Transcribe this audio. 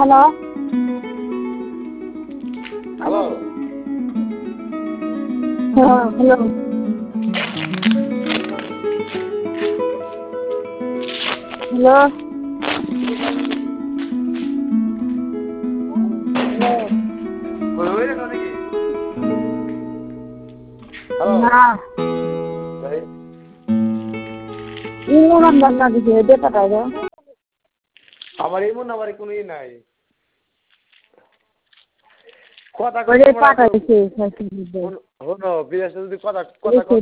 Hello hello হ্যাঁ hello hello হয়ে গেছে নাকি? হ্যালো না ইমো নাম্বার না দিছে ডেটা পাইলো আমার এমন নাম্বারে কোনো ই নাই কথা ওরে পাঠাইছে হলো বিদেশে যদি কথা